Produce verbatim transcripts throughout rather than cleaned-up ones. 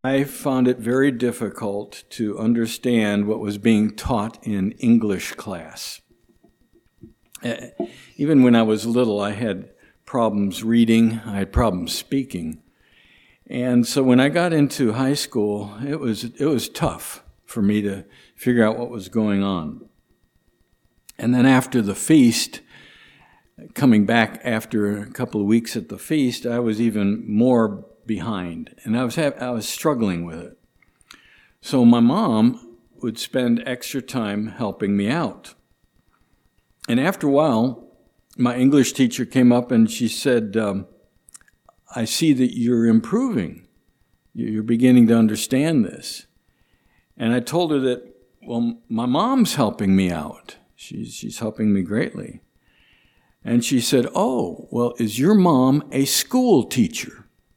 I found it very difficult to understand what was being taught in English class. Even when I was little, I had problems reading, I had problems speaking. And so when I got into high school, it was it was tough for me to figure out what was going on. And then after the feast, coming back after a couple of weeks at the feast, I was even more behind, and I was ha- I was struggling with it. So my mom would spend extra time helping me out. And after a while, my English teacher came up and she said, um, I see that you're improving. You're beginning to understand this. And I told her that, well, my mom's helping me out. She's, she's helping me greatly. And she said, oh, well, is your mom a school teacher?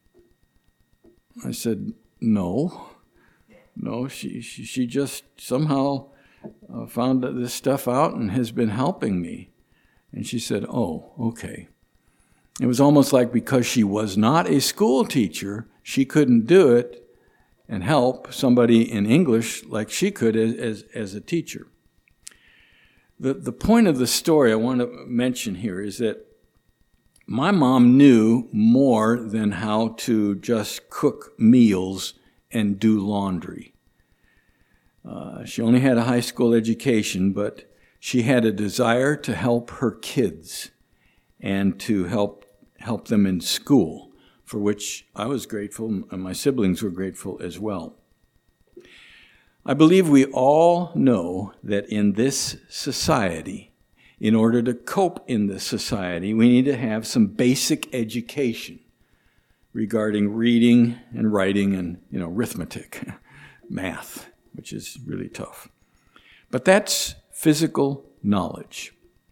I said, no, no, she, she, she just somehow uh, found this stuff out and has been helping me. And she said, oh, okay. It was almost like because she was not a school teacher, she couldn't do it and help somebody in English like she could as, as, as a teacher. The, the point of the story I want to mention here is that my mom knew more than how to just cook meals and do laundry. Uh, she only had a high school education, but she had a desire to help her kids and to help help them in school, for which I was grateful, and my siblings were grateful as well. I believe we all know that in this society, in order to cope in this society, we need to have some basic education regarding reading and writing and, you know, arithmetic, math, which is really tough. But that's physical knowledge.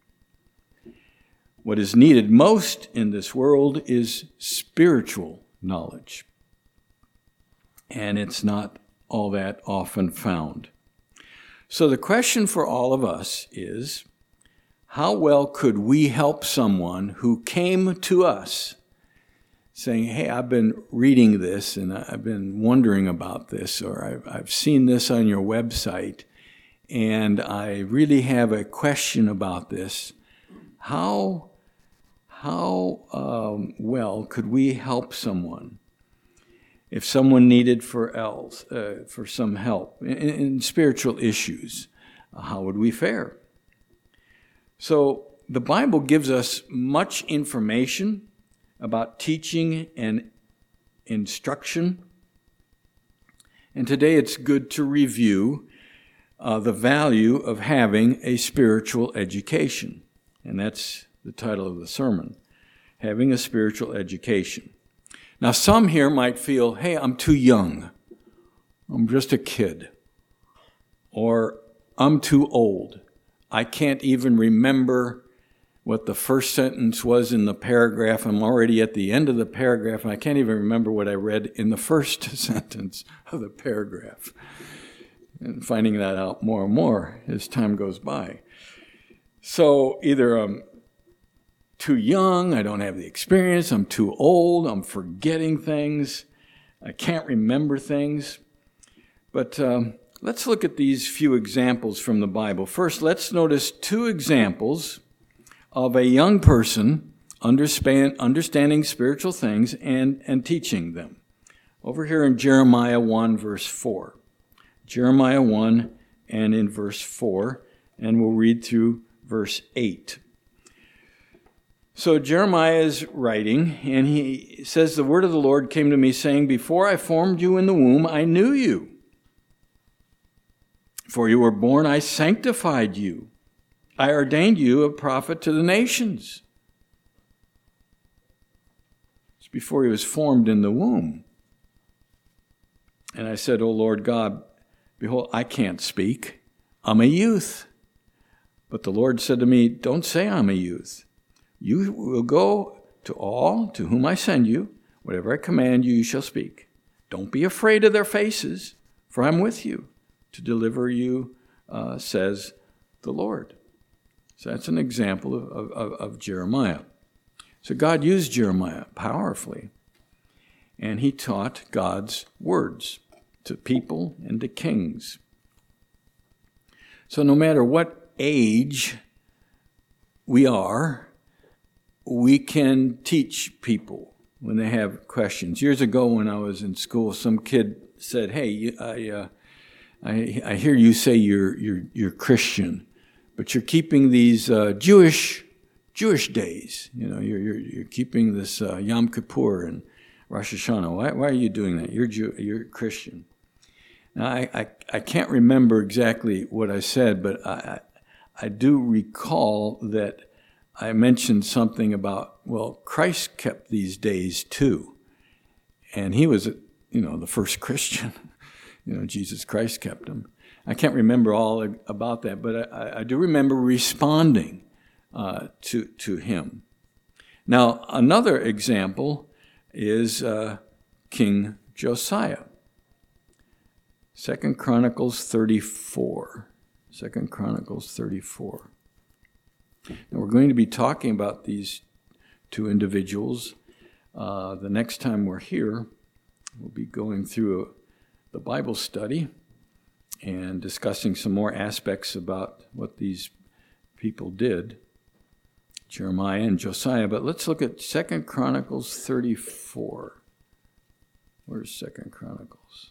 What is needed most in this world is spiritual knowledge. And it's not all that often found. So the question for all of us is, how well could we help someone who came to us saying, hey, I've been reading this and I've been wondering about this, or I've, I've seen this on your website and I really have a question about this. How, how um, well could we help someone? If someone needed for else, uh, for some help in, in spiritual issues, uh, how would we fare? So the Bible gives us much information about teaching and instruction. And today it's good to review uh, the value of having a spiritual education. And that's the title of the sermon, having a spiritual education. Now some here might feel, hey, I'm too young. I'm just a kid. Or I'm too old. I can't even remember what the first sentence was in the paragraph. I'm already at the end of the paragraph, and I can't even remember what I read in the first sentence of the paragraph. And finding that out more and more as time goes by. So either I'm too young, I don't have the experience, I'm too old, I'm forgetting things, I can't remember things. But um, let's look at these few examples from the Bible. First, let's notice two examples of a young person understand, understanding spiritual things and, and teaching them. Over here in Jeremiah one, verse four. Jeremiah one and in verse four, and we'll read through verse eight. So Jeremiah is writing, and he says, the word of the Lord came to me saying, before I formed you in the womb, I knew you. For you were born, I sanctified you. I ordained you a prophet to the nations. It's before he was formed in the womb. And I said, O Lord God, behold, I can't speak. I'm a youth. But the Lord said to me, don't say I'm a youth. You will go to all to whom I send you. Whatever I command you, you shall speak. Don't be afraid of their faces, for I'm with you to deliver you, uh, says the Lord. So that's an example of, of, of Jeremiah. So God used Jeremiah powerfully, and he taught God's words. to people and to kings. So no matter what age we are, we can teach people when they have questions. Years ago when I was in school, some kid said, hey, I, uh, I, I hear you say you're, you're, you're Christian, but you're keeping these uh, Jewish Jewish days. You know, you're, you're, you're keeping this uh, Yom Kippur and Rosh Hashanah. Why, why are you doing that? You're Jew, you're Christian. Now, I, I, I can't remember exactly what I said, but I, I do recall that I mentioned something about, well, Christ kept these days too. And he was, you know, the first Christian. You know, Jesus Christ kept them. I can't remember all about that, but I, I do remember responding uh, to, to him. Now, another example is uh, King Josiah. Second Chronicles thirty-four. Second Chronicles thirty-four. Now we're going to be talking about these two individuals. Uh, the next time we're here, we'll be going through a, the Bible study and discussing some more aspects about what these people did, Jeremiah and Josiah. But let's look at Second Chronicles thirty-four. Where's Second Chronicles?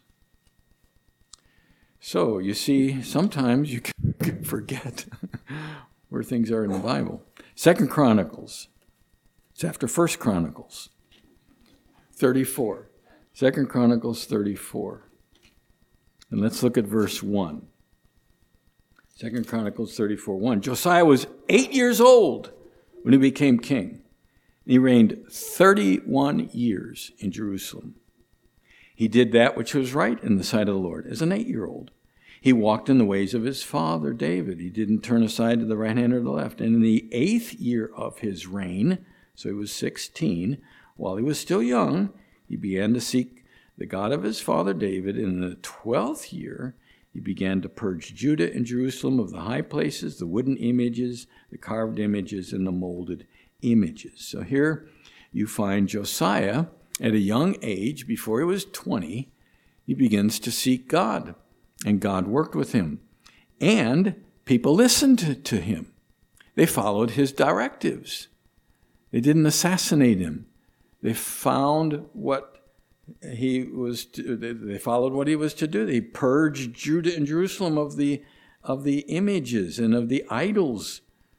So, you see, sometimes you can forget where things are in the Bible. Second Chronicles. It's after First Chronicles. thirty-four. Second Chronicles thirty-four. And let's look at verse one. Second Chronicles thirty-four, one. Josiah was eight years old when he became king. He reigned thirty-one years in Jerusalem. He did that which was right in the sight of the Lord as an eight-year-old. He walked in the ways of his father David. He didn't turn aside to the right hand or the left. And in the eighth year of his reign, so he was sixteen, while he was still young, he began to seek the God of his father David. In the twelfth year, he began to purge Judah and Jerusalem of the high places, the wooden images, the carved images, and the molded images. So here you find Josiah at a young age, before he was twenty, he begins to seek God, and God worked with him. And people listened to, to him. They followed his directives. They didn't assassinate him. They found what he was to, they followed what he was to do. They purged Judah and Jerusalem of the of the images and of the idols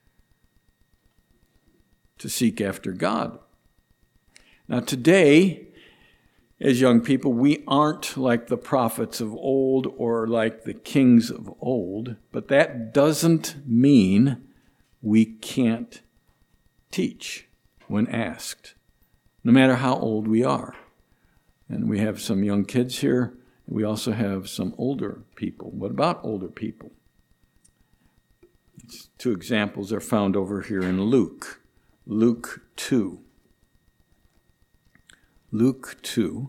to seek after God. Now today, as young people, we aren't like the prophets of old or like the kings of old, but that doesn't mean we can't teach when asked, no matter how old we are. And we have some young kids here. We also have some older people. What about older people? Two examples are found over here in Luke. Luke two. Luke two.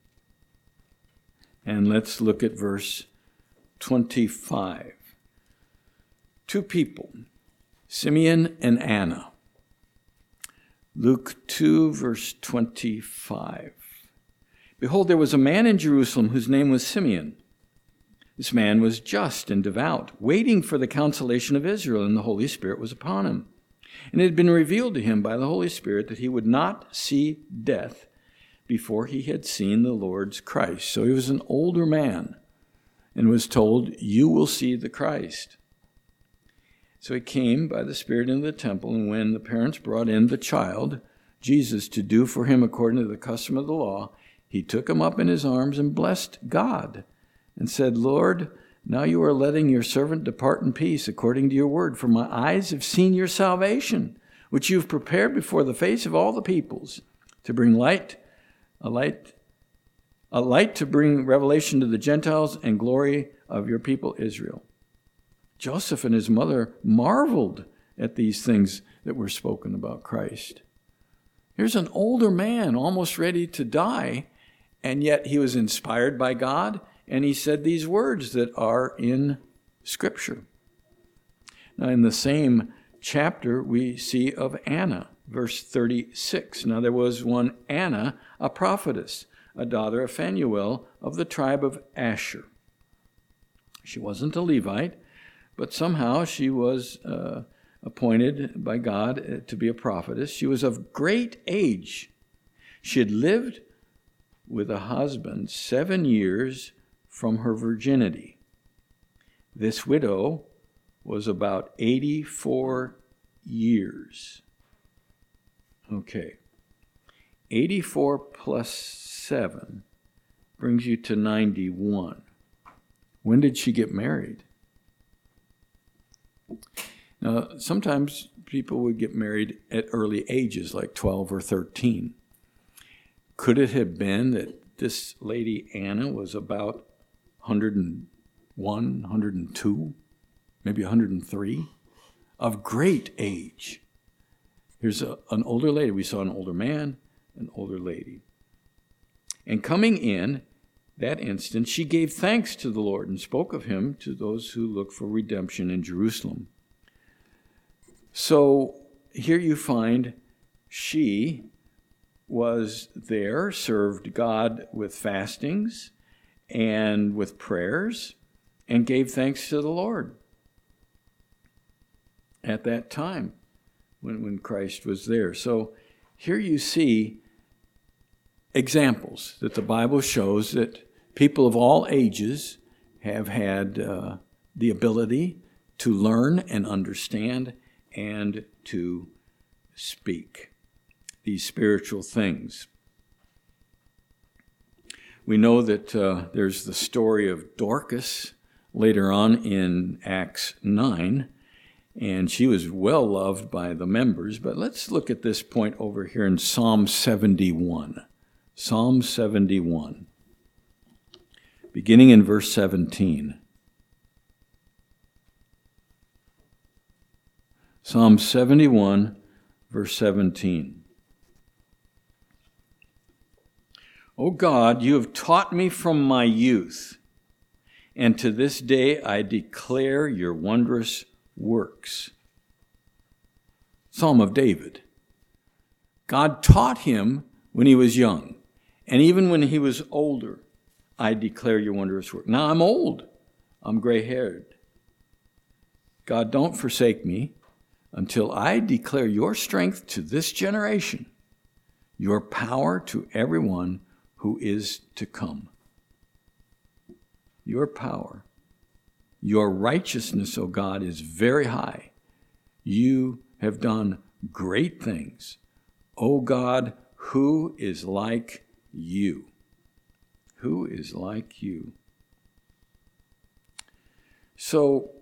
And let's look at verse twenty-five. Two people, Simeon and Anna. Luke two, verse twenty-five. Behold, there was a man in Jerusalem whose name was Simeon. This man was just and devout, waiting for the consolation of Israel, and the Holy Spirit was upon him. And it had been revealed to him by the Holy Spirit that he would not see death before he had seen the Lord's Christ. So he was an older man and was told, you will see the Christ. So he came by the Spirit into the temple, and when the parents brought in the child, Jesus, to do for him according to the custom of the law, he took him up in his arms and blessed God and said, Lord, now you are letting your servant depart in peace according to your word, for my eyes have seen your salvation, which you've prepared before the face of all the peoples, to bring light A light, a light to bring revelation to the Gentiles and glory of your people Israel. Joseph and his mother marveled at these things that were spoken about Christ. Here's an older man almost ready to die, and yet he was inspired by God, and he said these words that are in Scripture. Now, in the same chapter, we see of Anna. Verse thirty-six. Now there was one Anna, a prophetess, a daughter of Phanuel of the tribe of Asher. She wasn't a Levite, but somehow she was uh, appointed by God to be a prophetess. She was of great age. She had lived with a husband seven years from her virginity. This widow was about eighty-four years. Okay. eighty-four plus seven brings you to ninety-one. When did she get married? Now, sometimes people would get married at early ages, like twelve or thirteen. Could it have been that this lady Anna was about one hundred one, one hundred two, maybe one hundred three, of great age? Here's a, an older lady. We saw an older man, an older lady. And coming in that instant, she gave thanks to the Lord and spoke of him to those who look for redemption in Jerusalem. So here you find she was there, served God with fastings and with prayers, and gave thanks to the Lord at that time when, when Christ was there. So here you see examples that the Bible shows that people of all ages have had uh, the ability to learn and understand and to speak these spiritual things. We know that uh, there's the story of Dorcas later on in Acts nine, and she was well loved by the members. But let's look at this point over here in Psalm seventy-one. Psalm seventy-one, beginning in verse seventeen. Psalm seventy-one, verse seventeen. O God, you have taught me from my youth, and to this day I declare your wondrous works. Psalm of David. God taught him when he was young, and even when he was older, I declare your wondrous work. Now I'm old. I'm gray-haired. God, don't forsake me until I declare your strength to this generation, your power to everyone who is to come. Your power, your righteousness, O God, is very high. You have done great things. O God, who is like you? Who is like you? So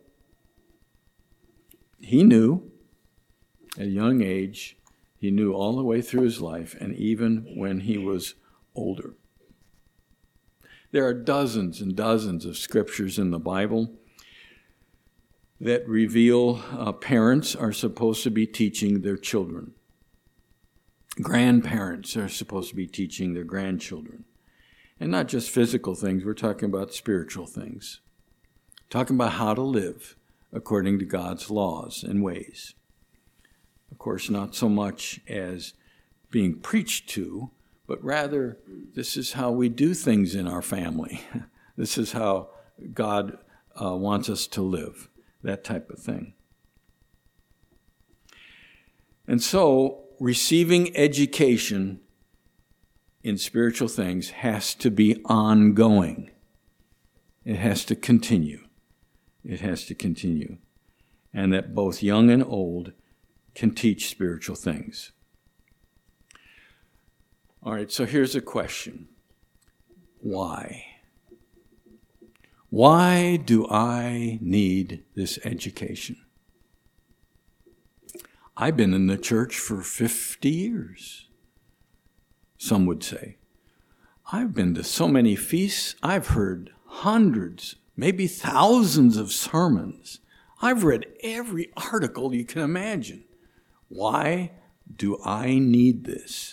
he knew at a young age, he knew all the way through his life, and even when he was older. There are dozens and dozens of scriptures in the Bible that reveal uh, parents are supposed to be teaching their children. Grandparents are supposed to be teaching their grandchildren. And not just physical things, we're talking about spiritual things. Talking about how to live according to God's laws and ways. Of course, not so much as being preached to, but rather this is how we do things in our family. This is how God uh, wants us to live, that type of thing. And so, receiving education in spiritual things has to be ongoing. It has to continue. It has to continue. And that both young and old can teach spiritual things. All right, so here's a question. Why? Why do I need this education? I've been in the church for fifty years, some would say. I've been to so many feasts. I've heard hundreds, maybe thousands of sermons. I've read every article you can imagine. Why do I need this?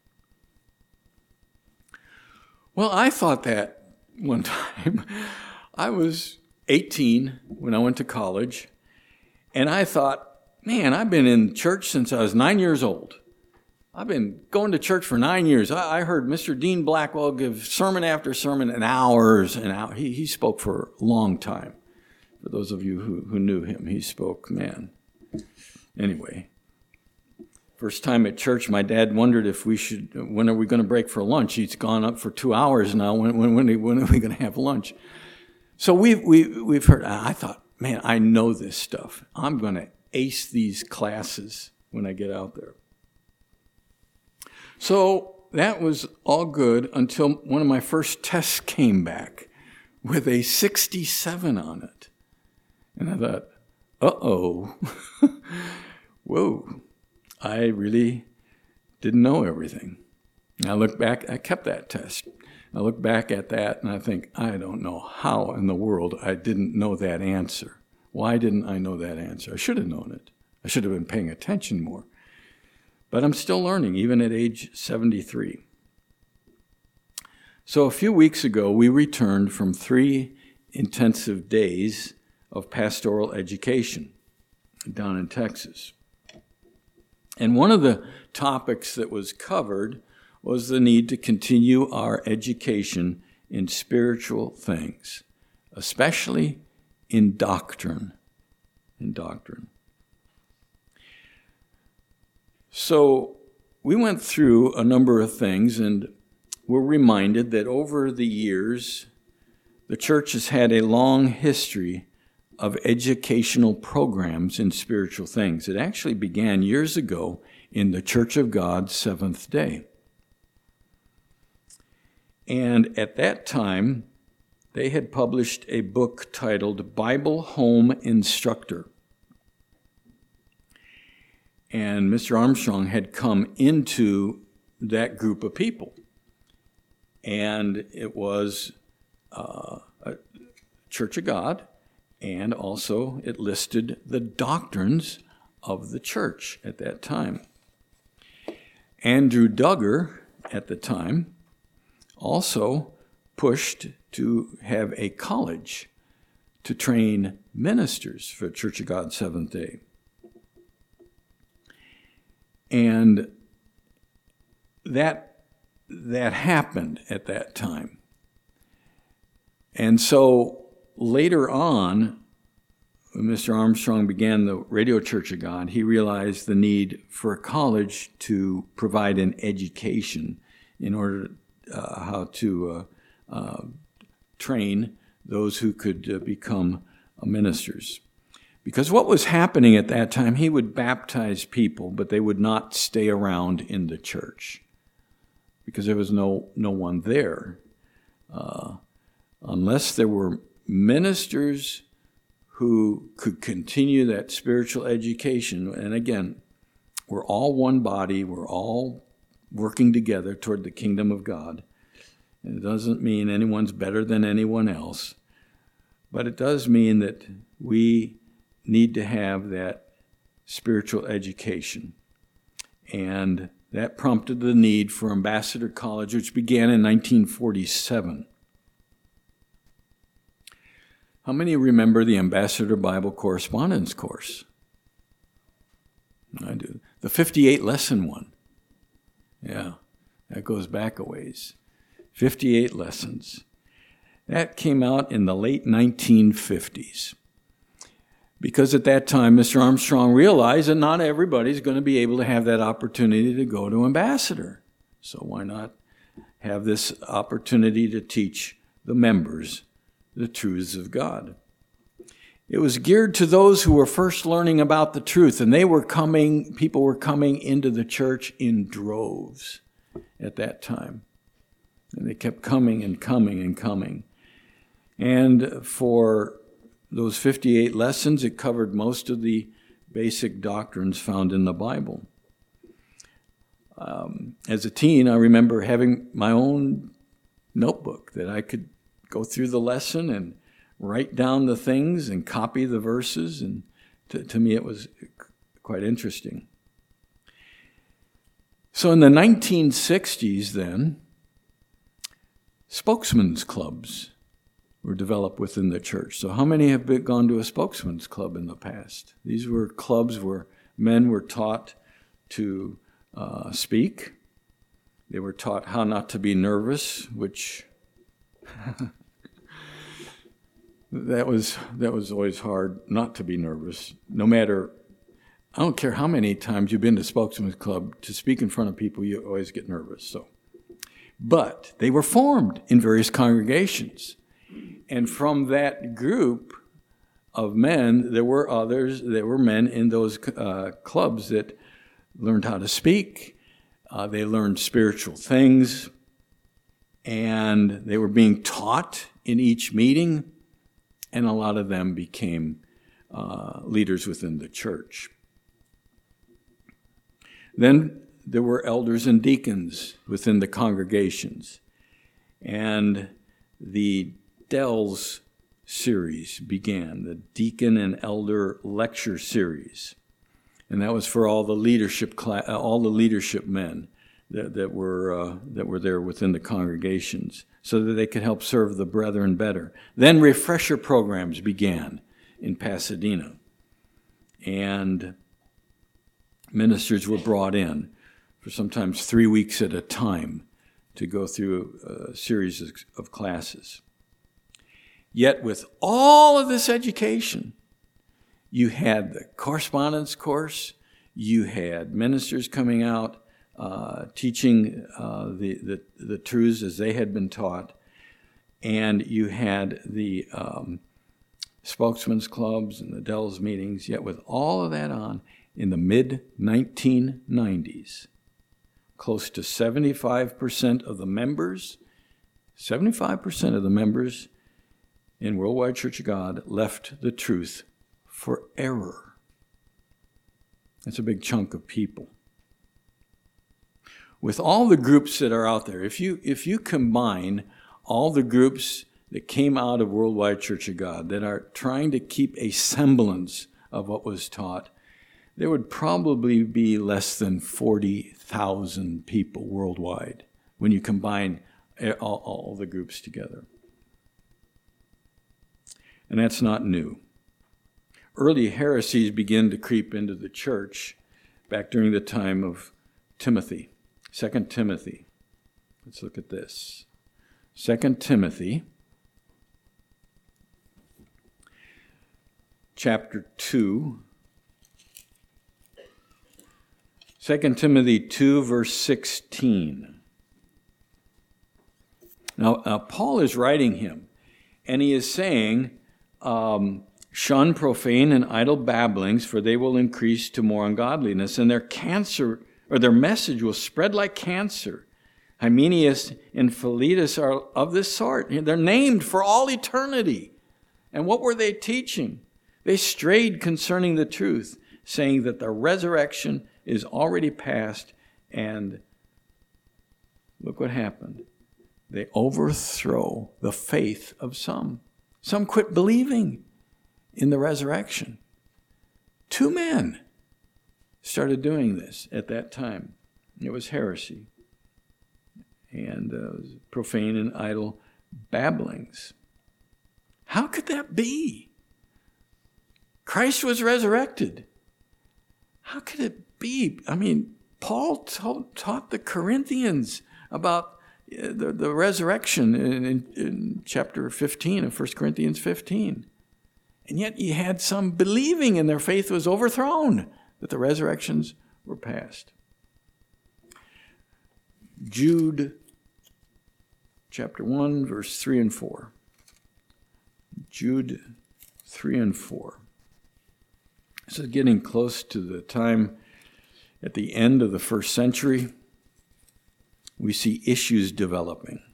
Well, I thought that one time. I was eighteen when I went to college, and I thought, man, I've been in church since I was nine years old. I've been going to church for nine years. I, I heard Mister Dean Blackwell give sermon after sermon and hours and hours. He, he spoke for a long time. For those of you who, who knew him, he spoke, man. Anyway, first time at church, my dad wondered if we should, when are we going to break for lunch? He's gone up for two hours now. When, when, when, when are we going to have lunch? So we've, we, we've heard, I thought, man, I know this stuff. I'm going to ace these classes when I get out there. So that was all good until one of my first tests came back with a sixty-seven on it. And I thought, uh-oh, whoa, I really didn't know everything. I look back, I kept that test. I look back at that and I think, I don't know how in the world I didn't know that answer. Why didn't I know that answer? I should have known it. I should have been paying attention more. But I'm still learning, even at age seventy-three. So a few weeks ago, we returned from three intensive days of pastoral education down in Texas. And one of the topics that was covered was the need to continue our education in spiritual things, especially in doctrine. In doctrine. So we went through a number of things and were reminded that over the years, the church has had a long history of educational programs in spiritual things. It actually began years ago in the Church of God Seventh Day. And at that time, they had published a book titled Bible Home Instructor. And Mister Armstrong had come into that group of people. And it was uh, a Church of God, and also it listed the doctrines of the church at that time. Andrew Duggar, at the time, also pushed to have a college to train ministers for Church of God Seventh Day. And that, that happened at that time. And so later on, when Mister Armstrong began the Radio Church of God, he realized the need for a college to provide an education in order uh, how to uh, uh, train those who could uh, become uh, ministers. Because what was happening at that time, he would baptize people, but they would not stay around in the church because there was no, no one there. Uh, unless there were ministers who could continue that spiritual education. And again, we're all one body. We're all working together toward the kingdom of God. And it doesn't mean anyone's better than anyone else. But it does mean that we need to have that spiritual education. And that prompted the need for Ambassador College, which began in nineteen forty-seven. How many remember the Ambassador Bible Correspondence course? I do. The fifty-eight lesson one. Yeah, that goes back a ways. fifty-eight lessons. That came out in the late nineteen fifties. Because at that time, Mister Armstrong realized that not everybody's going to be able to have that opportunity to go to Ambassador. So why not have this opportunity to teach the members the truths of God? It was geared to those who were first learning about the truth, and they were coming, people were coming into the church in droves at that time. And they kept coming and coming and coming. And for those fifty-eight lessons, it covered most of the basic doctrines found in the Bible. Um, as a teen, I remember having my own notebook that I could go through the lesson and write down the things and copy the verses. And to, to me, it was quite interesting. So in the nineteen sixties then, spokesmen's clubs were developed within the church. So how many have been, gone to a spokesman's club in the past? These were clubs where men were taught to uh, speak. They were taught how not to be nervous, which that was that was always hard, not to be nervous. No matter, I don't care how many times you've been to Spokesman's Club, to speak in front of people, you always get nervous. So, but they were formed in various congregations, and from that group of men, there were others. There were men in those uh, clubs that learned how to speak. Uh, they learned spiritual things, and they were being taught in each meeting, and a lot of them became uh, leaders within the church. Then there were elders and deacons within the congregations, and the Dells series began, the Deacon and Elder Lecture Series. And that was for all the leadership class, all the leadership men that, that were uh, that were there within the congregations, so that they could help serve the brethren better. Then refresher programs began in Pasadena, and ministers were brought in for sometimes three weeks at a time to go through a series of, of classes. Yet with all of this education, you had the correspondence course, you had ministers coming out, uh, teaching uh, the, the, the truths as they had been taught, and you had the um, spokesmen's clubs and the Dells meetings. Yet with all of that on, in the mid nineteen nineties, close to seventy-five percent of the members, seventy-five percent of the members in Worldwide Church of God left the truth for error. That's a big chunk of people. With all the groups that are out there, if you if you combine all the groups that came out of Worldwide Church of God that are trying to keep a semblance of what was taught, there would probably be less than forty thousand people worldwide when you combine all, all the groups together. And that's not new. Early heresies began to creep into the church back during the time of Timothy. Second Timothy. Let's look at this. Second Timothy, chapter two. Second Timothy two, verse sixteen. Now, uh, Paul is writing him, and he is saying, um, shun profane and idle babblings, for they will increase to more ungodliness, and their cancer, or their message will spread like cancer. Hymenaeus and Philetus are of this sort. They're named for all eternity. And what were they teaching? They strayed concerning the truth, saying that the resurrection is already past, and look what happened. They overthrow the faith of some. Some quit believing in the resurrection. Two men started doing this at that time. It was heresy and uh, it was profane and idle babblings. How could that be? Christ was resurrected. How could it be? I mean, Paul told, taught the Corinthians about the, the resurrection in, in, in chapter fifteen of First Corinthians fifteen. And yet you had some believing and their faith was overthrown, that the resurrections were past. Jude chapter one, verse three and four. Jude three and four. This is getting close to the time at the end of the first century. We see issues developing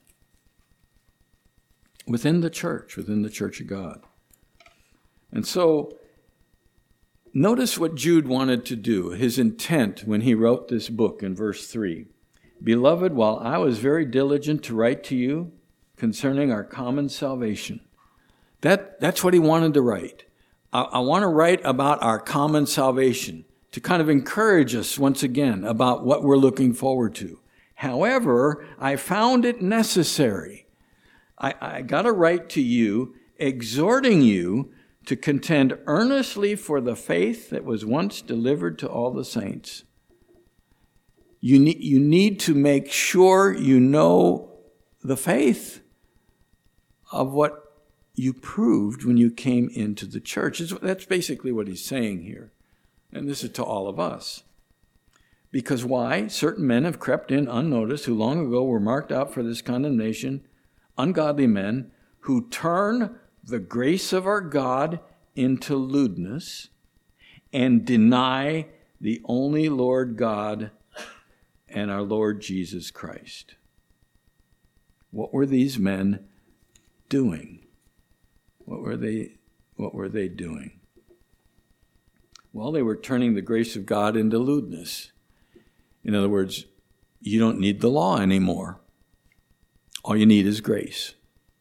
within the church, within the Church of God. And so, notice what Jude wanted to do, his intent when he wrote this book in verse three. Beloved, while I was very diligent to write to you concerning our common salvation. That, that's what he wanted to write. I, I want to write about our common salvation to kind of encourage us once again about what we're looking forward to. However, I found it necessary. I, I got to write to you, exhorting you to contend earnestly for the faith that was once delivered to all the saints. You need, you need to make sure you know the faith of what you proved when you came into the church. That's basically what he's saying here. And this is to all of us. Because why? Certain men have crept in unnoticed who long ago were marked out for this condemnation, ungodly men who turn the grace of our God into lewdness and deny the only Lord God and our Lord Jesus Christ. What were these men doing? What were they, what were they doing? Well, they were turning the grace of God into lewdness. In other words, you don't need the law anymore. All you need is grace.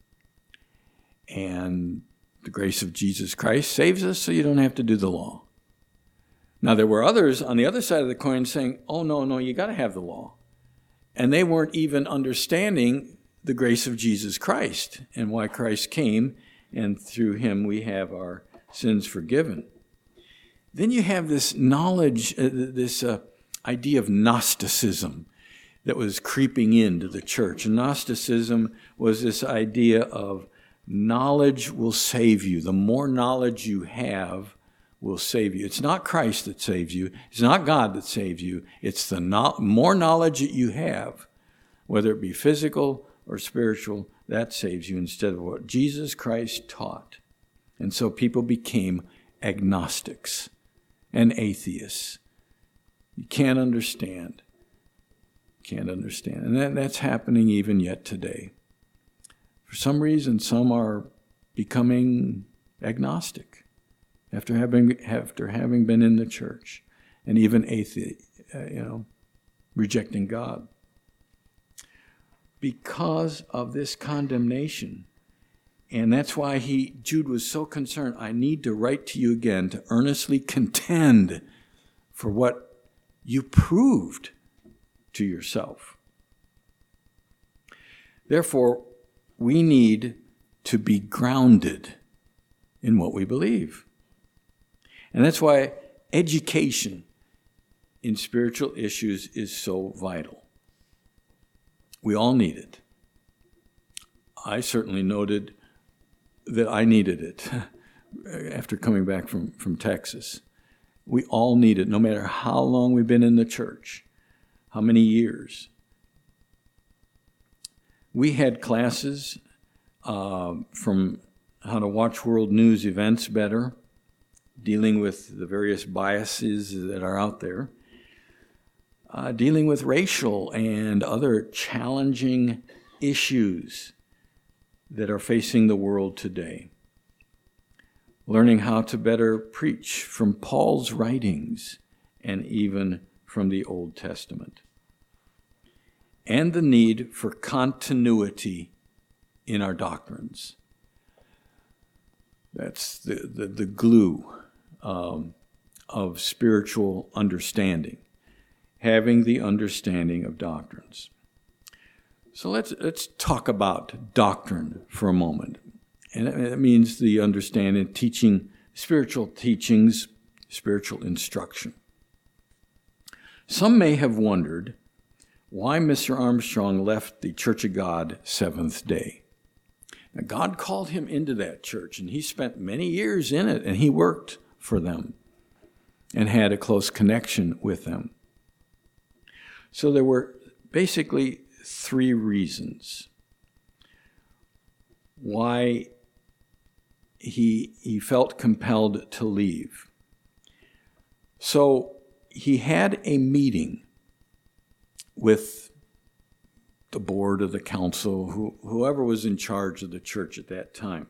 And the grace of Jesus Christ saves us, so you don't have to do the law. Now, there were others on the other side of the coin saying, oh, no, no, you got to have the law. And they weren't even understanding the grace of Jesus Christ and why Christ came, and through him we have our sins forgiven. Then you have this knowledge, uh, this uh, idea of Gnosticism that was creeping into the church. And Gnosticism was this idea of knowledge will save you. The more knowledge you have will save you. It's not Christ that saves you. It's not God that saves you. It's the no- more knowledge that you have, whether it be physical or spiritual, that saves you instead of what Jesus Christ taught. And so people became agnostics and atheists. You can't understand. Can't understand. And that, that's happening even yet today. For some reason, some are becoming agnostic after having after having been in the church, and even atheist, uh, you know, rejecting God because of this condemnation. And that's why he Jude was so concerned. I need to write to you again to earnestly contend for what you proved to yourself. Therefore, we need to be grounded in what we believe. And that's why education in spiritual issues is so vital. We all need it. I certainly noted that I needed it after coming back from, from Texas. We all need it, no matter how long we've been in the church, how many years. We had classes uh, from how to watch world news events better, dealing with the various biases that are out there, uh, dealing with racial and other challenging issues that are facing the world today, learning how to better preach from Paul's writings and even from the Old Testament, and the need for continuity in our doctrines. That's the, the, the glue um, of spiritual understanding, having the understanding of doctrines. So let's let's talk about doctrine for a moment. And it means the understanding, teaching, spiritual teachings, spiritual instruction. Some may have wondered why Mister Armstrong left the Church of God Seventh Day. Now, God called him into that church, and he spent many years in it, and he worked for them and had a close connection with them. So there were basically three reasons why he, he felt compelled to leave. So he had a meeting with the board of the council, who, whoever was in charge of the church at that time.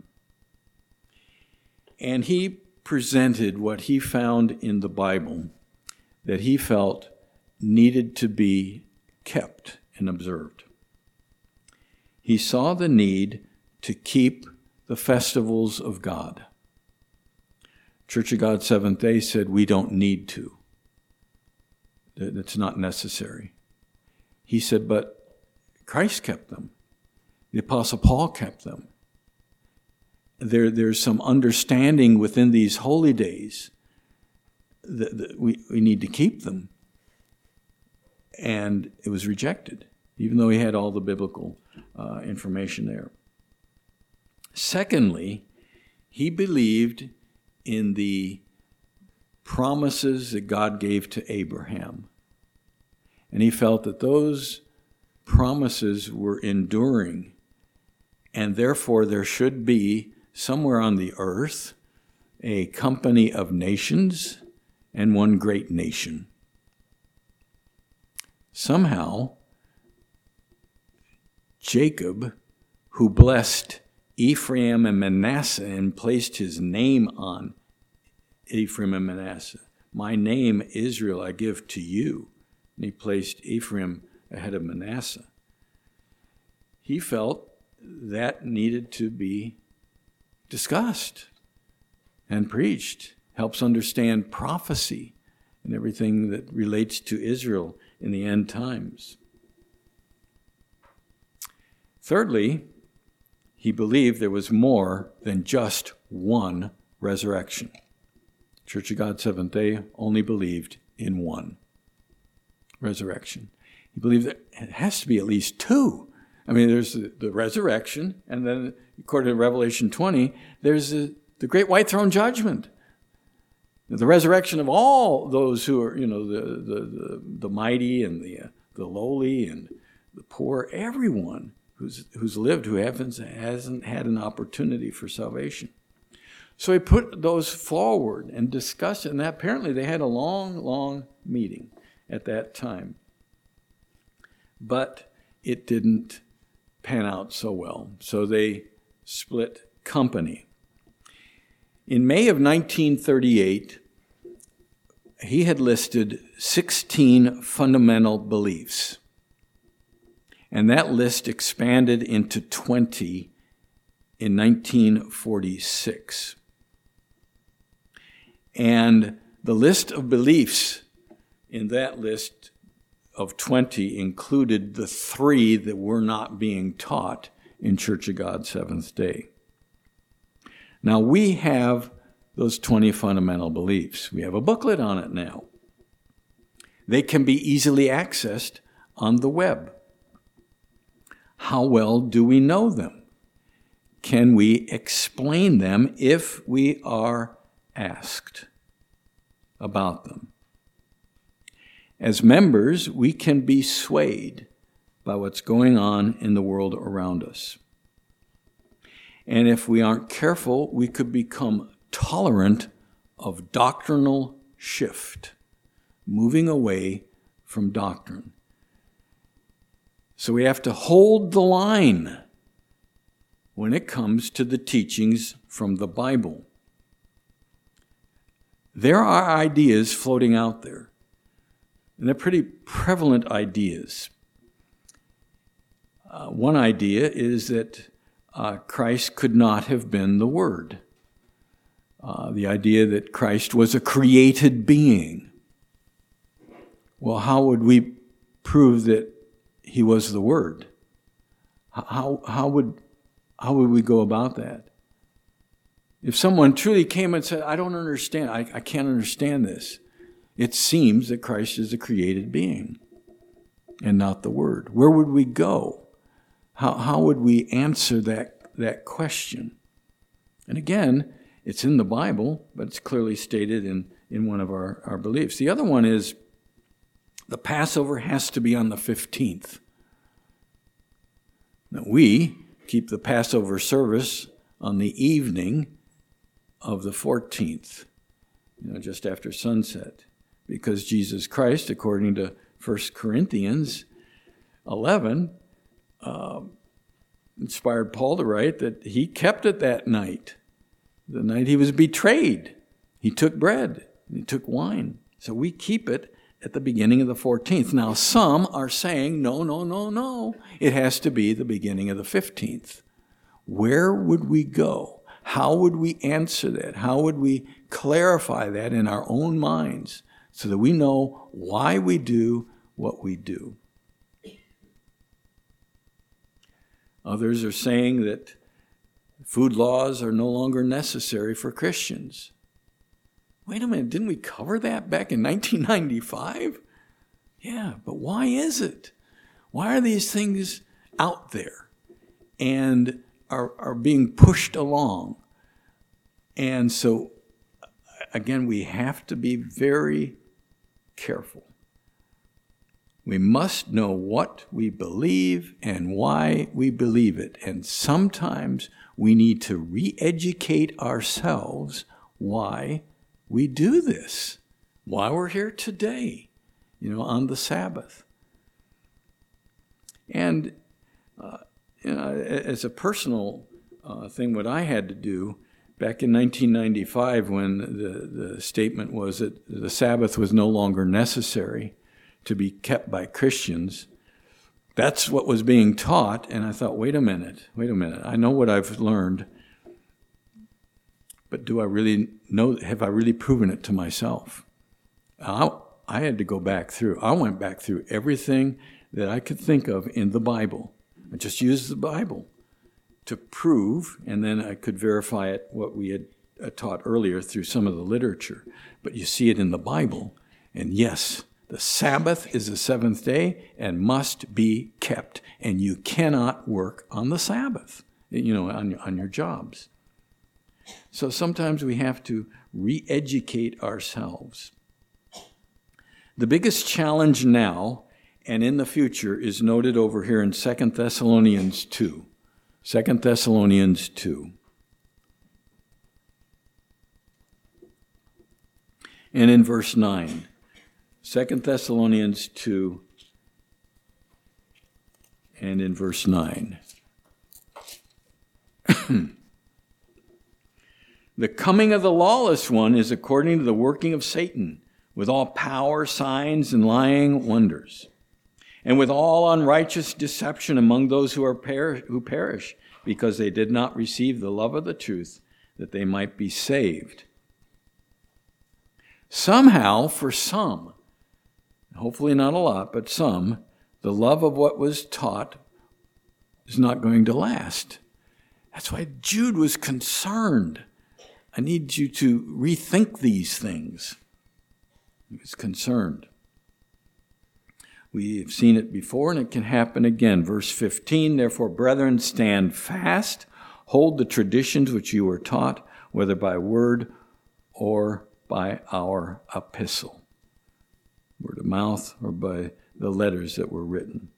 And he presented what he found in the Bible that he felt needed to be kept and observed. He saw the need to keep the festivals of God. Church of God Seventh Day said we don't need to. That's not necessary. He said, but Christ kept them. The Apostle Paul kept them. There, there's some understanding within these holy days that, that we, we need to keep them. and it was rejected, even though he had all the biblical uh, information there. Secondly, he believed in the promises that God gave to Abraham. And he felt that those promises were enduring, and therefore there should be somewhere on the earth a company of nations and one great nation. Somehow, Jacob, who blessed Ephraim and Manasseh and placed his name on Ephraim and Manasseh, my name Israel I give to you, and he placed Ephraim ahead of Manasseh. He felt that needed to be discussed and preached. Helps understand prophecy and everything that relates to Israel in the end times. Thirdly, he believed there was more than just one resurrection. Church of God Seventh-day only believed in one resurrection. He believed that it has to be at least two. I mean, there's the, the resurrection, and then according to Revelation twenty, there's the, the great white throne judgment. The resurrection of all those who are, you know, the the, the, the mighty and the uh, the lowly and the poor, everyone who's who's lived, who hasn't, hasn't had an opportunity for salvation. So he put those forward and discussed it, and apparently they had a long, long meeting at that time. But it didn't pan out so well, so they split company. In May of nineteen thirty-eight, he had listed sixteen fundamental beliefs, and that list expanded into twenty in nineteen forty-six. And the list of beliefs in that list of twenty included the three that were not being taught in Church of God Seventh-day. Now, we have those twenty fundamental beliefs. We have a booklet on it now. They can be easily accessed on the web. How well do we know them? Can we explain them if we are asked about them? As members, we can be swayed by what's going on in the world around us. And if we aren't careful, we could become tolerant of doctrinal shift, moving away from doctrine. So we have to hold the line when it comes to the teachings from the Bible. There are ideas floating out there, and they're pretty prevalent ideas. Uh, one idea is that uh, Christ could not have been the Word. Uh, the idea that Christ was a created being. Well, how would we prove that he was the Word? How, how, would, how would we go about that? If someone truly came and said, I don't understand, I, I can't understand this, it seems that Christ is a created being and not the Word. Where would we go? How, how would we answer that, that question? And again, it's in the Bible, but it's clearly stated in, in one of our, our beliefs. The other one is the Passover has to be on the fifteenth. Now, we keep the Passover service on the evening of the fourteenth, you know, just after sunset, because Jesus Christ, according to First Corinthians eleven, uh, inspired Paul to write that he kept it that night. The night he was betrayed, he took bread, and he took wine. So we keep it at the beginning of the fourteenth. Now, some are saying, no, no, no, no. It has to be the beginning of the fifteenth. Where would we go? How would we answer that? How would we clarify that in our own minds so that we know why we do what we do? Others are saying that food laws are no longer necessary for Christians. Wait a minute, didn't we cover that back in nineteen ninety-five? Yeah, but why is it? Why are these things out there and are, are being pushed along? And so, again, we have to be very careful. We must know what we believe and why we believe it. And sometimes we need to re-educate ourselves why we do this, why we're here today, you know, on the Sabbath. And, uh, you know, as a personal uh, thing, what I had to do back in nineteen ninety-five, when the, the statement was that the Sabbath was no longer necessary to be kept by Christians, that's what was being taught. And I thought, wait a minute, wait a minute. I know what I've learned, but do I really know, have I really proven it to myself? I, I had to go back through. I went back through everything that I could think of in the Bible. I just used the Bible to prove, and then I could verify it, what we had taught earlier through some of the literature. But you see it in the Bible, and yes, the Sabbath is the seventh day and must be kept, and you cannot work on the Sabbath, you know, on, on your jobs. So sometimes we have to re-educate ourselves. The biggest challenge now and in the future is noted over here in Second Thessalonians two. Second Thessalonians two. And in verse nine. Second Thessalonians two and in verse nine. The coming of the lawless one is according to the working of Satan, with all power, signs, and lying wonders, and with all unrighteous deception among those who are per- who perish, because they did not receive the love of the truth, that they might be saved. Somehow, for some, hopefully not a lot, but some, the love of what was taught is not going to last. That's why Jude was concerned. I need you to rethink these things. He was concerned. We've seen it before, and it can happen again. Verse fifteen, therefore, brethren, stand fast, hold the traditions which you were taught, whether by word or by our epistle. Word of mouth or by the letters that were written.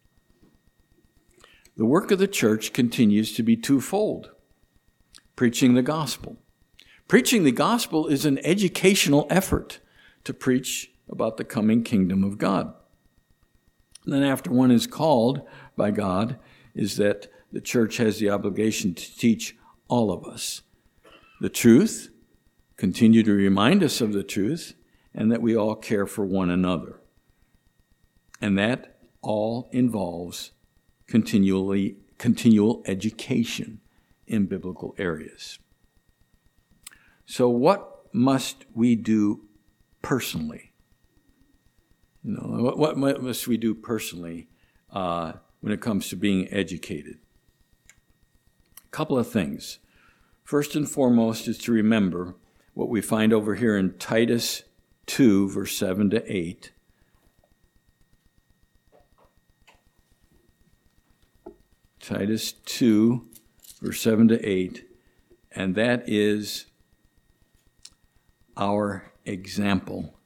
The work of the church continues to be twofold. Preaching the gospel. Preaching the gospel is an educational effort to preach about the coming kingdom of God. And then after one is called by God, is that the church has the obligation to teach all of us the truth, continue to remind us of the truth, and that we all care for one another. And that all involves continually continual education in biblical areas. So what must we do personally? You know, what, what must we do personally uh, when it comes to being educated? A couple of things. First and foremost is to remember what we find over here in Titus two, verse seven to eight. Titus two, verse seven to eight, and that is our example.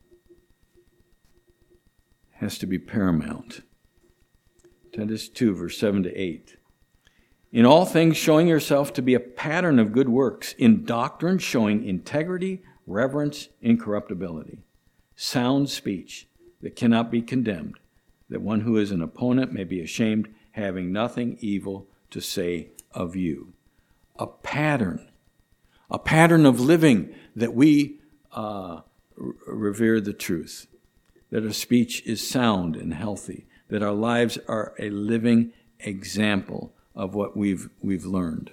Has to be paramount. Titus two, verse seven to eight. In all things showing yourself to be a pattern of good works, in doctrine showing integrity, reverence, incorruptibility, sound speech that cannot be condemned, that one who is an opponent may be ashamed, having nothing evil to say of you. A pattern, a pattern of living that we uh, revere the truth, that our speech is sound and healthy, that our lives are a living example of what we've we've learned.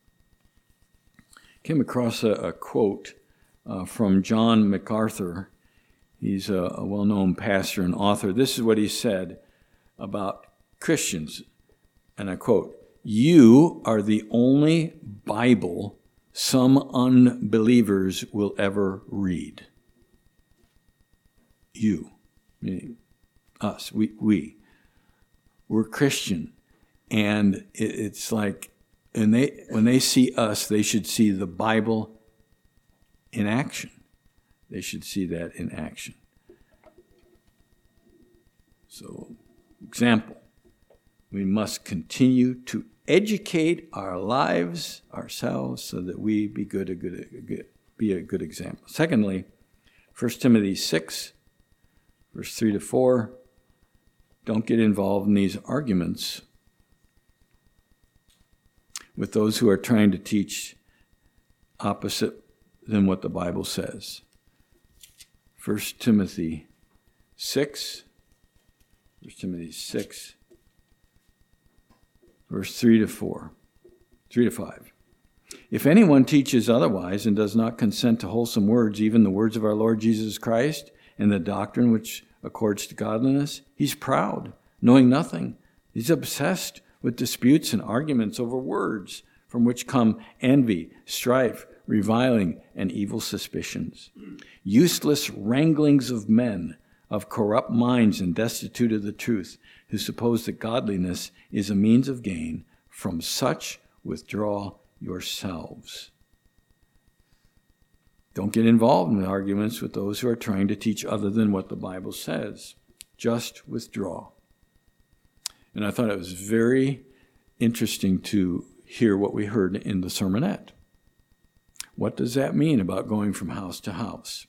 Came across a, a quote uh, from John MacArthur. He's a, a well-known pastor and author. This is what he said about Christians, and I quote, "You are the only Bible some unbelievers will ever read." You, meaning us, we, we. We're Christian. And it, it's like, and they when they see us, they should see the Bible in action. They should see that in action. So, example, we must continue to educate our lives, ourselves, so that we be good, a good, a good be a good example. Secondly, First Timothy six, verse three to four, don't get involved in these arguments with those who are trying to teach opposite than what the Bible says. First Timothy six, First Timothy six, verse three to four, three to five. If anyone teaches otherwise and does not consent to wholesome words, even the words of our Lord Jesus Christ, and the doctrine which accords to godliness, he's proud, knowing nothing. He's obsessed with disputes and arguments over words, from which come envy, strife, reviling, and evil suspicions. Useless wranglings of men, of corrupt minds and destitute of the truth, who suppose that godliness is a means of gain. From such withdraw yourselves. Don't get involved in arguments with those who are trying to teach other than what the Bible says. Just withdraw. And I thought it was very interesting to hear what we heard in the sermonette. What does that mean about going from house to house?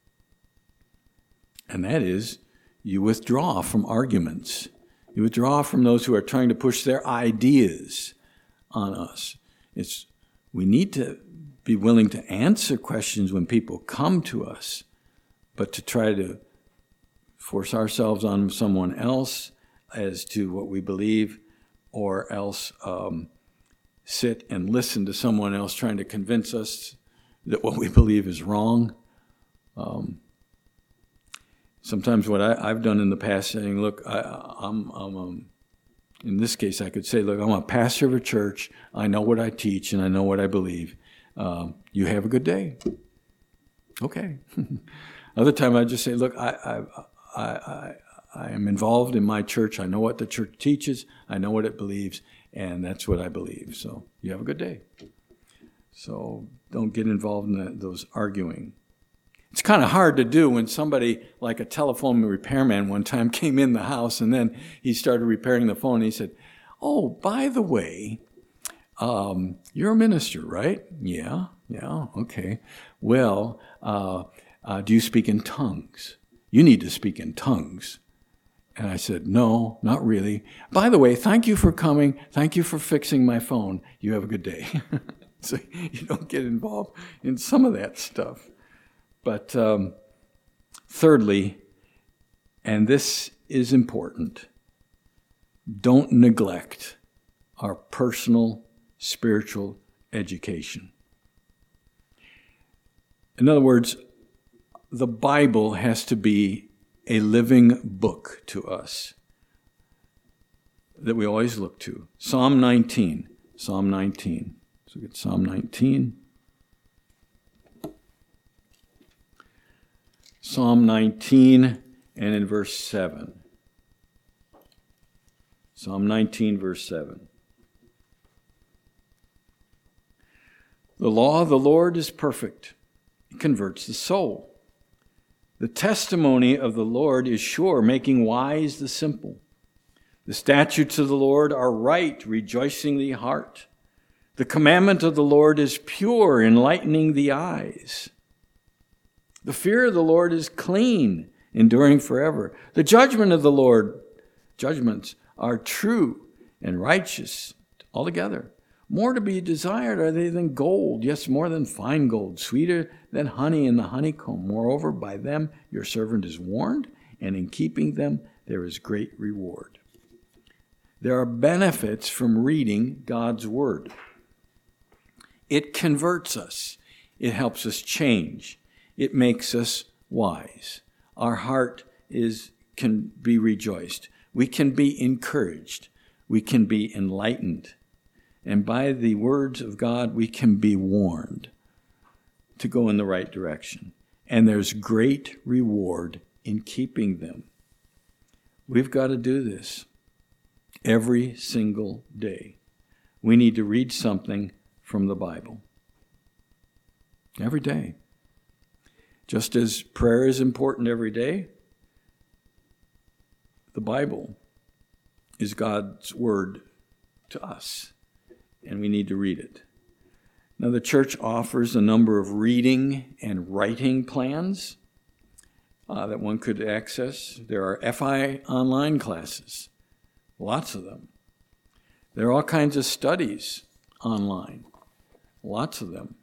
And that is, you withdraw from arguments. You withdraw from those who are trying to push their ideas on us. It's, we need to be willing to answer questions when people come to us, but to try to force ourselves on someone else as to what we believe, or else um, sit and listen to someone else trying to convince us that what we believe is wrong. Um, sometimes what I, I've done in the past, saying, look, I, I'm, I'm um, in this case, I could say, look, I'm a pastor of a church. I know what I teach and I know what I believe. Um, you have a good day. Okay. Other time I just say, look, I, I, I, I, I am involved in my church. I know what the church teaches. I know what it believes, and that's what I believe. So you have a good day. So don't get involved in the, those arguing. It's kind of hard to do when somebody, like a telephone repairman one time, came in the house, and then he started repairing the phone, and he said, oh, by the way, um, you're a minister, right? Yeah, yeah, okay. Well, uh, uh, do you speak in tongues? You need to speak in tongues. And I said, no, not really. By the way, thank you for coming. Thank you for fixing my phone. You have a good day. So you don't get involved in some of that stuff. But um, thirdly, and this is important, don't neglect our personal spiritual education. In other words, the Bible has to be a living book to us that we always look to. Psalm nineteen. Psalm nineteen. So get Psalm nineteen. Psalm nineteen, and in verse seven. Psalm nineteen, verse seven. The law of the Lord is perfect. It converts the soul. The testimony of the Lord is sure, making wise the simple. The statutes of the Lord are right, rejoicing the heart. The commandment of the Lord is pure, enlightening the eyes. The fear of the Lord is clean, enduring forever. The judgment of the Lord, judgments are true and righteous altogether. More to be desired are they than gold, yes, more than fine gold, sweeter than honey in the honeycomb. Moreover, by them your servant is warned, and in keeping them there is great reward. There are benefits from reading God's word. It converts us. It helps us change. It makes us wise. Our heart is can be rejoiced. We can be encouraged. We can be enlightened. And by the words of God, we can be warned to go in the right direction. And there's great reward in keeping them. We've got to do this every single day. We need to read something from the Bible every day. Just as prayer is important every day, the Bible is God's word to us, and we need to read it. Now, the church offers a number of reading and writing plans uh, that one could access. There are F I online classes, lots of them. There are all kinds of studies online, lots of them.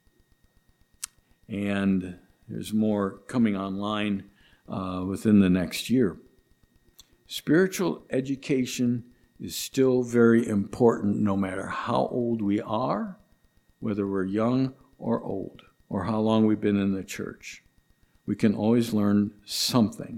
And there's more coming online uh, within the next year. Spiritual education is still very important no matter how old we are, whether we're young or old, or how long we've been in the church. We can always learn something.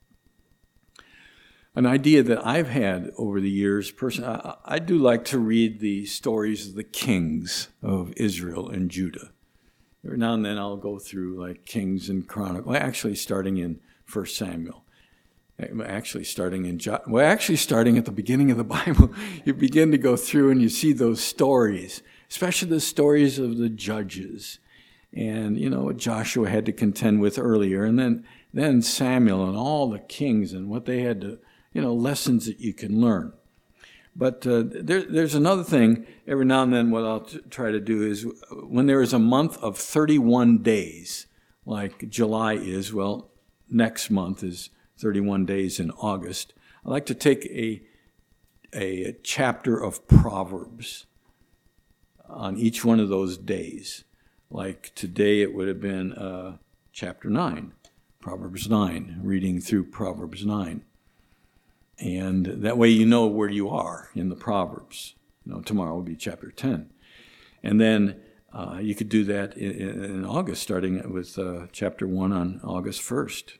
An idea that I've had over the years, personally, I, I do like to read the stories of the kings of Israel and Judah. Every now and then I'll go through like Kings and Chronicles, well, actually starting in First Samuel. Actually starting in jo- well, actually starting at the beginning of the Bible, you begin to go through and you see those stories, especially the stories of the judges, and you know what Joshua had to contend with earlier, and then then Samuel and all the kings and what they had to, you know, lessons that you can learn. But uh, there, there's another thing. Every now and then, what I'll t- try to do is when there is a month of thirty-one days, like July is. Well, next month is thirty-one days in August. I like to take a, a chapter of Proverbs on each one of those days. Like today it would have been uh, chapter nine, Proverbs nine, reading through Proverbs nine. And that way you know where you are in the Proverbs. You know, tomorrow will be chapter ten. And then uh, you could do that in, in August, starting with uh, chapter one on August first.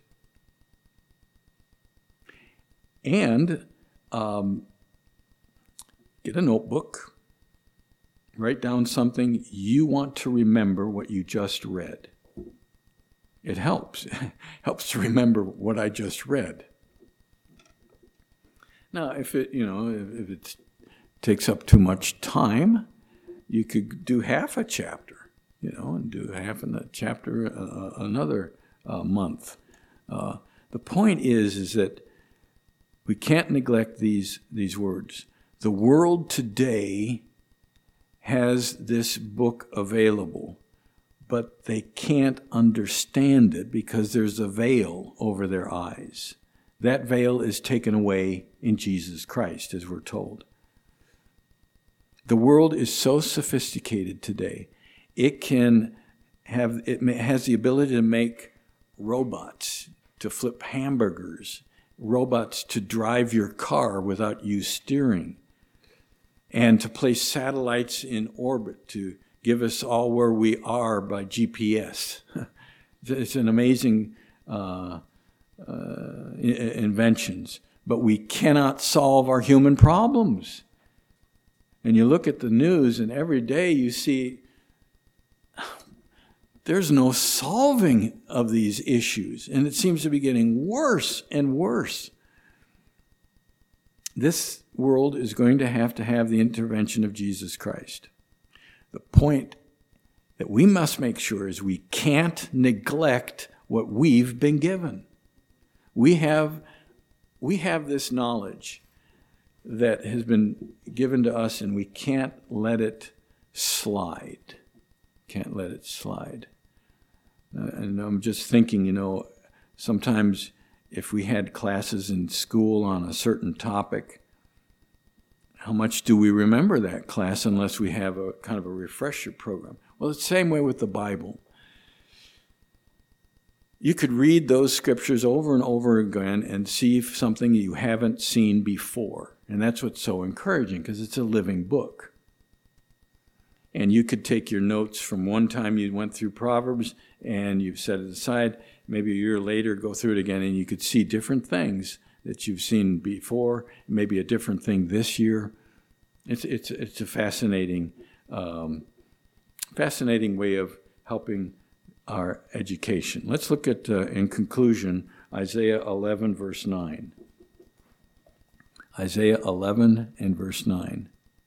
And um, get a notebook, write down something you want to remember what you just read. It helps. It helps to remember what I just read. Now, if it, you know, if, if it takes up too much time, you could do half a chapter, you know, and do half in the chapter uh, another uh, month. Uh, the point is, is that we can't neglect these, these words. The world today has this book available, but they can't understand it because there's a veil over their eyes. That veil is taken away in Jesus Christ, as we're told. The world is so sophisticated today. It can have, it has the ability to make robots, to flip hamburgers, robots to drive your car without you steering, and to place satellites in orbit to give us all where we are by G P S. It's an amazing uh, uh, inventions, but we cannot solve our human problems. And you look at the news, and every day you see there's no solving of these issues, and it seems to be getting worse and worse. This world is going to have to have the intervention of Jesus Christ. The point that we must make sure is we can't neglect what we've been given. We have, we have this knowledge that has been given to us, and we can't let it slide. Can't let it slide. Uh, and I'm just thinking, you know, sometimes if we had classes in school on a certain topic, how much do we remember that class unless we have a kind of a refresher program? Well, it's the same way with the Bible. You could read those scriptures over and over again and see something you haven't seen before. And that's what's so encouraging, because it's a living book. And you could take your notes from one time you went through Proverbs and you've set it aside. Maybe a year later, go through it again, and you could see different things that you've seen before, maybe a different thing this year. It's it's it's a fascinating, um, fascinating way of helping our education. Let's look at, uh, in conclusion, Isaiah eleven, verse nine. Isaiah eleven and verse nine.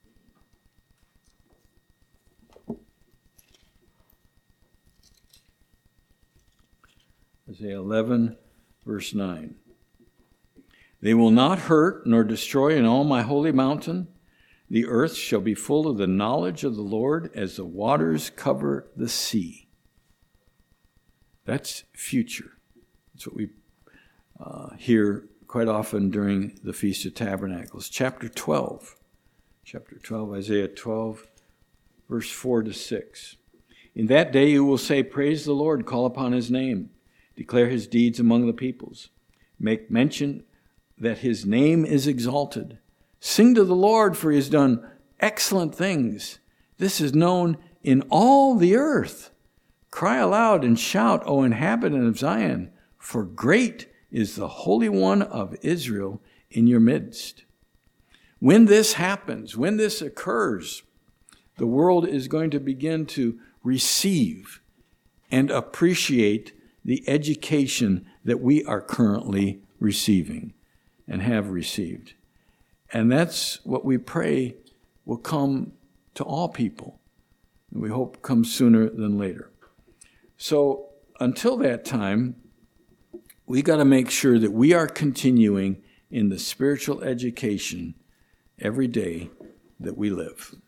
Isaiah eleven, verse nine. They will not hurt nor destroy in all my holy mountain. The earth shall be full of the knowledge of the Lord as the waters cover the sea. That's future. That's what we uh, hear quite often during the Feast of Tabernacles. Chapter twelve. Chapter twelve, Isaiah twelve, verse four to six. In that day you will say, praise the Lord, call upon his name. Declare his deeds among the peoples. Make mention that his name is exalted. Sing to the Lord, for he has done excellent things. This is known in all the earth. Cry aloud and shout, O inhabitant of Zion, for great is the Holy One of Israel in your midst. When this happens, when this occurs, the world is going to begin to receive and appreciate the education that we are currently receiving and have received. And that's what we pray will come to all people. And we hope comes sooner than later. So until that time, we got to make sure that we are continuing in the spiritual education every day that we live.